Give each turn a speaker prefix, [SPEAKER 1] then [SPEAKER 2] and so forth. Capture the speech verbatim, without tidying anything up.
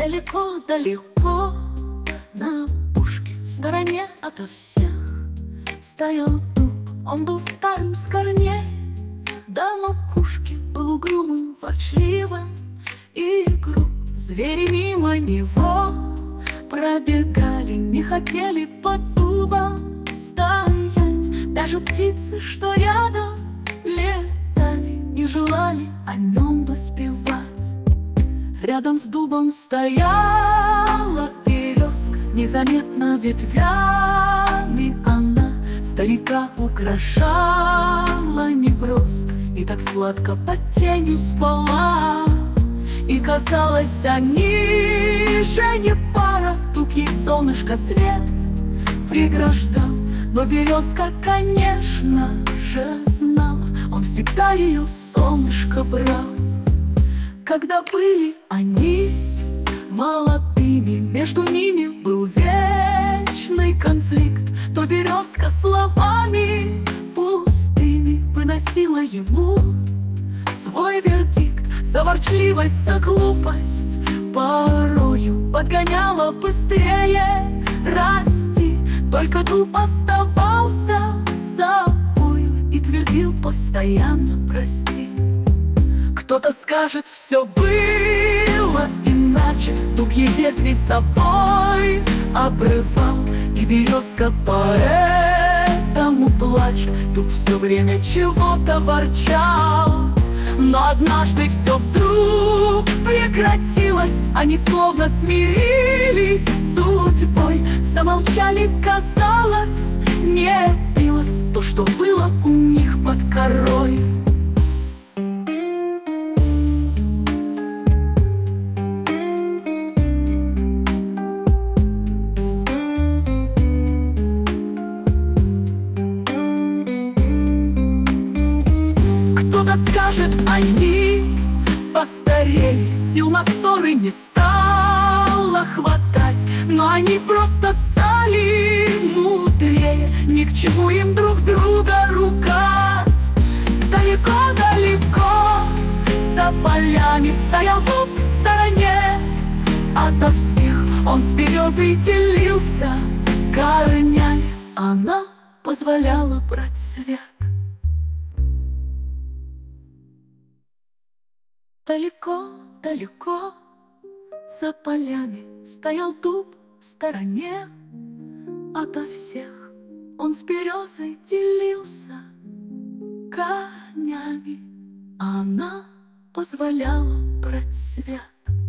[SPEAKER 1] Далеко-далеко на опушке, в стороне ото всех, стоял дуб. Он был старым с корней до макушки, был угрюмым, ворчливым и груб. Звери мимо него пробегали, не хотели под дубом стоять. Даже птицы, что рядом летали, не желали о нем воспевать. Рядом с дубом стояла березка, незаметно ветвями она старика украшала неброско, и так сладко под тенью спала. И казалось, они же не пара, тут ей солнышко свет преграждал. Но березка, конечно же, знала, он всегда ее солнышко брал. Когда были они молодыми, между ними был вечный конфликт. То березка словами пустыми выносила ему свой вердикт. За ворчливость, за глупость порою подгоняла быстрее расти. Только дуб оставался собою и твердил постоянно прости. Кто-то скажет, все было иначе, дуб ей ветви собой обрывал, и березка поэтому плачет. Дуб все время чего-то ворчал. Но однажды все вдруг прекратилось, они словно смирились с судьбой. Замолчали, казалось, не билось то, что было у них под корой. Кто-то скажет, они постарели, сил на ссоры не стало хватать. Но они просто стали мудрее, ни к чему им друг друга ругать. Далеко-далеко за полями стоял дуб в стороне ото всех. Он с березой делился корнями, она позволяла брать свет. Далеко-далеко за полями стоял дуб в стороне ото всех. Он с березой делился корнями, а она позволяла брать свет.